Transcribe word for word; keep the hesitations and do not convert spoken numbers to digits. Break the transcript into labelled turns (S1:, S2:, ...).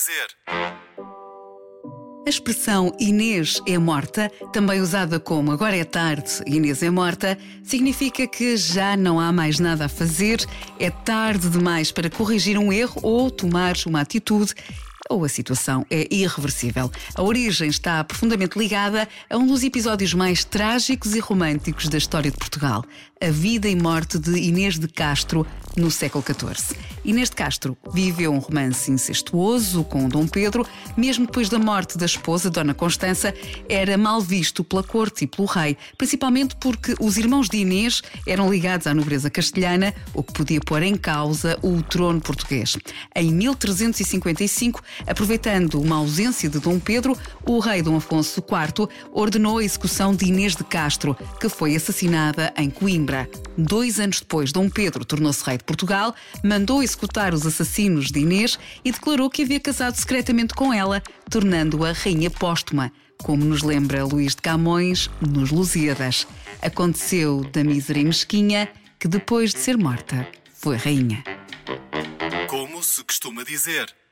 S1: dizer.
S2: A expressão Inês é morta, também usada como agora é tarde, Inês é morta, significa que já não há mais nada a fazer, é tarde demais para corrigir um erro ou tomar uma atitude, ou a situação é irreversível. A origem está profundamente ligada a um dos episódios mais trágicos e românticos da história de Portugal, a vida e morte de Inês de Castro no século catorze. Inês de Castro viveu um romance incestuoso com Dom Pedro. Mesmo depois da morte da esposa, Dona Constança, era mal visto pela corte e pelo rei, principalmente porque os irmãos de Inês eram ligados à nobreza castelhana, o que podia pôr em causa o trono português. Em mil trezentos e cinquenta e cinco, aproveitando uma ausência de Dom Pedro, o rei Dom Afonso quarto ordenou a execução de Inês de Castro, que foi assassinada em Coimbra. Dois anos depois, Dom Pedro tornou-se rei de Portugal, mandou executar os assassinos de Inês e declarou que havia casado secretamente com ela, tornando-a rainha póstuma, como nos lembra Luís de Camões nos Lusíadas. Aconteceu da mísera e mesquinha que depois de ser morta foi rainha.
S1: Como se costuma dizer.